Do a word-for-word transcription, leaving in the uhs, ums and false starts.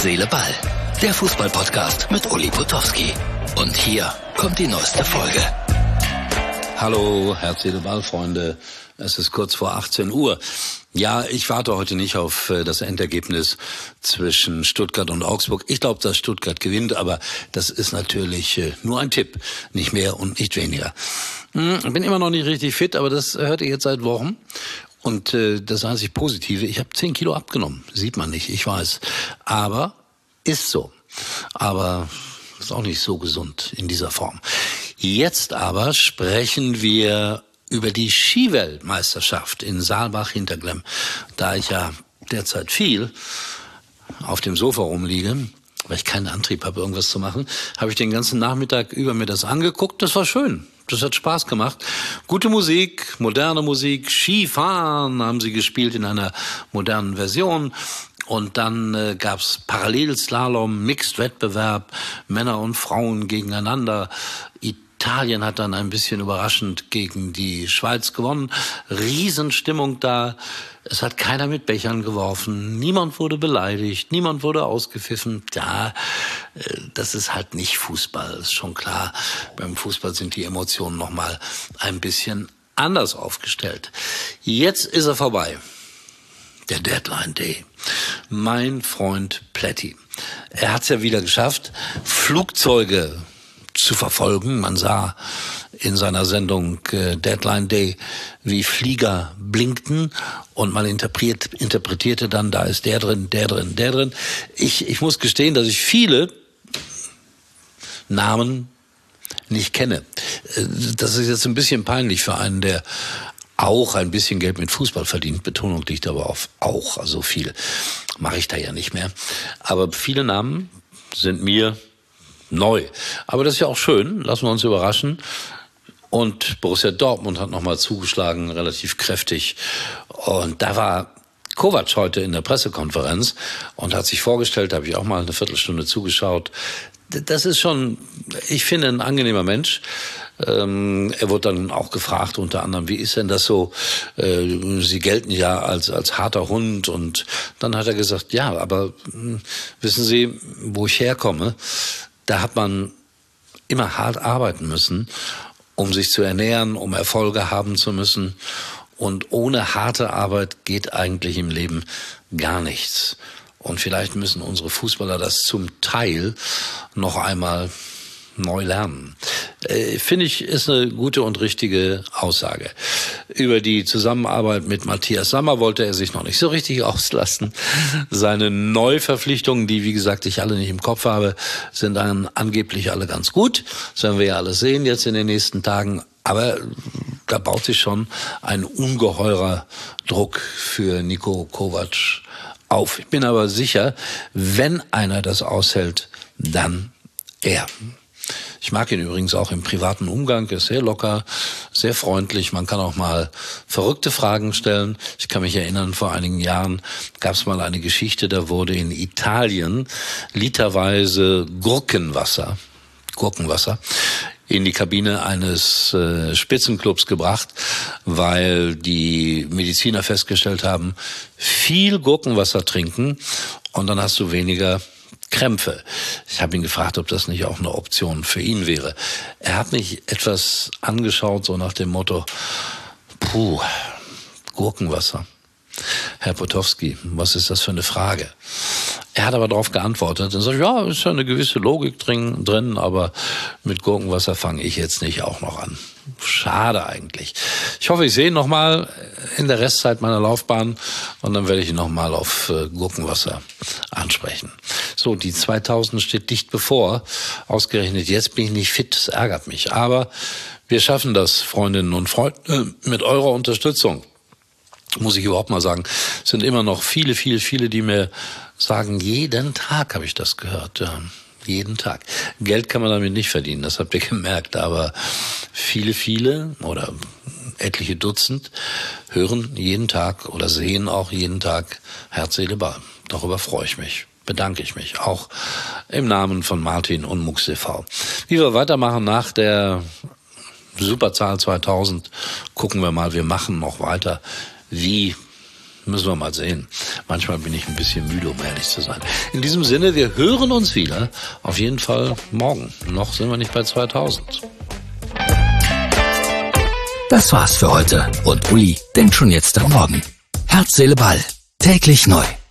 Seele, Ball. Der Fußball-Podcast mit Uli Potowski. Und hier kommt die neueste Folge. Hallo, Herz, Seele, Ball, Freunde. Es ist kurz vor achtzehn Uhr. Ja, ich warte heute nicht auf das Endergebnis zwischen Stuttgart und Augsburg. Ich glaube, dass Stuttgart gewinnt, aber das ist natürlich nur ein Tipp. Nicht mehr und nicht weniger. Ich bin immer noch nicht richtig fit, aber das hört ihr jetzt seit Wochen. Und äh, das einzig Positive, ich habe zehn Kilo abgenommen. Sieht man nicht, ich weiß. Aber ist so. Aber ist auch nicht so gesund in dieser Form. Jetzt aber sprechen wir über die Skiweltmeisterschaft in Saalbach-Hinterglemm. Da ich ja derzeit viel auf dem Sofa rumliege, weil ich keinen Antrieb habe, irgendwas zu machen, habe ich den ganzen Nachmittag über mir das angeguckt. Das war schön. Das hat Spaß gemacht. Gute Musik, moderne Musik, Skifahren haben sie gespielt in einer modernen Version. Und dann äh, gab's Parallelslalom, Mixed-Wettbewerb, Männer und Frauen gegeneinander. Italien hat dann ein bisschen überraschend gegen die Schweiz gewonnen. Riesenstimmung da. Es hat keiner mit Bechern geworfen. Niemand wurde beleidigt. Niemand wurde ausgepfiffen. Ja, das ist halt nicht Fußball. Ist schon klar. Beim Fußball sind die Emotionen noch mal ein bisschen anders aufgestellt. Jetzt ist er vorbei. Der Deadline Day. Mein Freund Plätti. Er hat's ja wieder geschafft, Flugzeuge zu verfolgen. Man sah in seiner Sendung äh, Deadline Day, wie Flieger blinkten und man interpretiert, interpretierte dann, da ist der drin, der drin, der drin. Ich, ich muss gestehen, dass ich viele Namen nicht kenne. Das ist jetzt ein bisschen peinlich für einen, der auch ein bisschen Geld mit Fußball verdient. Betonung liegt aber auf auch, also viel mache ich da ja nicht mehr. Aber viele Namen sind mir neu. Aber das ist ja auch schön, lassen wir uns überraschen. Und Borussia Dortmund hat nochmal zugeschlagen, relativ kräftig. Und da war Kovac heute in der Pressekonferenz und hat sich vorgestellt, da habe ich auch mal eine Viertelstunde zugeschaut. Das ist schon, ich finde, ein angenehmer Mensch. Ähm, er wurde dann auch gefragt, unter anderem, wie ist denn das so? Äh, Sie gelten ja als als harter Hund. Und dann hat er gesagt, ja, aber mh, wissen Sie, wo ich herkomme? Da hat man immer hart arbeiten müssen, um sich zu ernähren, um Erfolge haben zu müssen. Und ohne harte Arbeit geht eigentlich im Leben gar nichts. Und vielleicht müssen unsere Fußballer das zum Teil noch einmal neu lernen. Äh, finde ich, ist eine gute und richtige Aussage. Über die Zusammenarbeit mit Matthias Sammer wollte er sich noch nicht so richtig auslassen. Seine Neuverpflichtungen, die, wie gesagt, ich alle nicht im Kopf habe, sind dann angeblich alle ganz gut. Das werden wir ja alles sehen jetzt in den nächsten Tagen. Aber da baut sich schon ein ungeheurer Druck für Niko Kovac auf. Ich bin aber sicher, wenn einer das aushält, dann er. Ich mag ihn übrigens auch im privaten Umgang. Er ist sehr locker, sehr freundlich. Man kann auch mal verrückte Fragen stellen. Ich kann mich erinnern, vor einigen Jahren gab es mal eine Geschichte, da wurde in Italien literweise Gurkenwasser, Gurkenwasser in die Kabine eines äh, Spitzenclubs gebracht, weil die Mediziner festgestellt haben, viel Gurkenwasser trinken und dann hast du weniger Krämpfe. Ich habe ihn gefragt, ob das nicht auch eine Option für ihn wäre. Er hat mich etwas angeschaut, so nach dem Motto, puh, Gurkenwasser. Herr Potowski, was ist das für eine Frage? Er hat aber darauf geantwortet und sagt, ja, ist ja eine gewisse Logik drin, drin, aber mit Gurkenwasser fange ich jetzt nicht auch noch an. Schade eigentlich. Ich hoffe, ich sehe ihn noch mal in der Restzeit meiner Laufbahn und dann werde ich ihn noch mal auf äh, Gurkenwasser ansprechen. So, die zweitausend steht dicht bevor. Ausgerechnet jetzt bin ich nicht fit, das ärgert mich. Aber wir schaffen das, Freundinnen und Freunde, mit eurer Unterstützung. Muss ich überhaupt mal sagen, es sind immer noch viele, viele, viele, die mir sagen, jeden Tag habe ich das gehört, ja, jeden Tag. Geld kann man damit nicht verdienen, das habt ihr gemerkt, aber viele, viele oder etliche Dutzend hören jeden Tag oder sehen auch jeden Tag Herz, Seele, Ball. Darüber freue ich mich, bedanke ich mich, auch im Namen von Martin und Mux T V. Wie wir weitermachen nach der Superzahl zweitausend, gucken wir mal, wir machen noch weiter wie Müssen wir mal sehen. Manchmal bin ich ein bisschen müde, um ehrlich zu sein. In diesem Sinne, wir hören uns wieder. Auf jeden Fall morgen. Noch sind wir nicht bei zweitausend. Das war's für heute. Und Uli denkt schon jetzt am Morgen. Herz, Seele, Ball. Täglich neu.